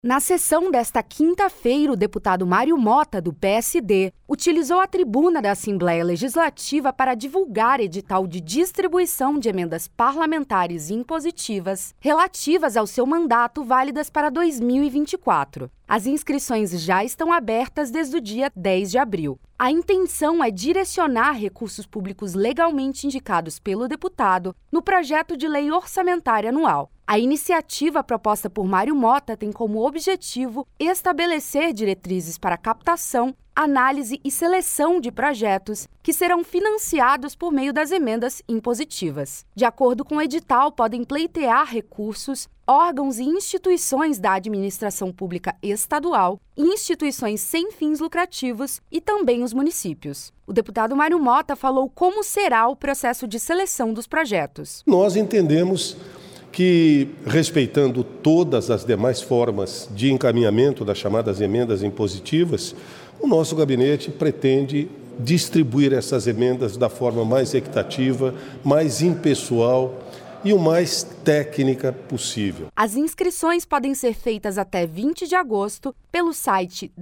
Na sessão desta quinta-feira, o deputado Mário Mota, do PSD, utilizou a tribuna da Assembleia Legislativa para divulgar edital de distribuição de emendas parlamentares impositivas relativas ao seu mandato válidas para 2024. As inscrições já estão abertas desde o dia 10 de abril. A intenção é direcionar recursos públicos legalmente indicados pelo deputado no projeto de lei orçamentária anual. A iniciativa proposta por Mário Mota tem como objetivo estabelecer diretrizes para captação, análise e seleção de projetos que serão financiados por meio das emendas impositivas. De acordo com o edital, podem pleitear recursos órgãos e instituições da administração pública estadual, instituições sem fins lucrativos e também os municípios. O deputado Mário Mota falou como será o processo de seleção dos projetos. Nós entendemos que, respeitando todas as demais formas de encaminhamento das chamadas emendas impositivas, o nosso gabinete pretende distribuir essas emendas da forma mais equitativa, mais impessoal e o mais técnica possível. As inscrições podem ser feitas até 20 de agosto pelo site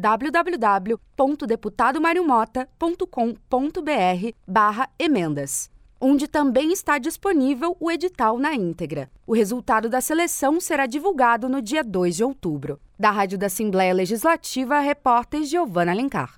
www.deputadomariomota.com.br/emendas, onde também está disponível o edital na íntegra. O resultado da seleção será divulgado no dia 2 de outubro. Da Rádio da Assembleia Legislativa, a repórter Giovana Alencar.